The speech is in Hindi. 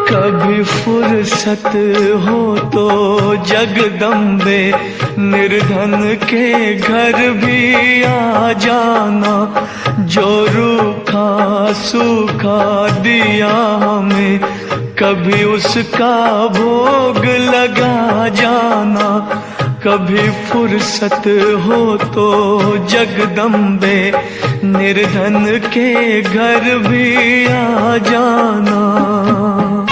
कभी फुर्सत हो तो जगदम्बे निर्धन के घर भी आ जाना। जो रूखा सूखा दिया हमें कभी उसका भोग लगा जाना। कभी फुर्सत हो तो जगदम्बे निर्धन के घर भी आ जाना।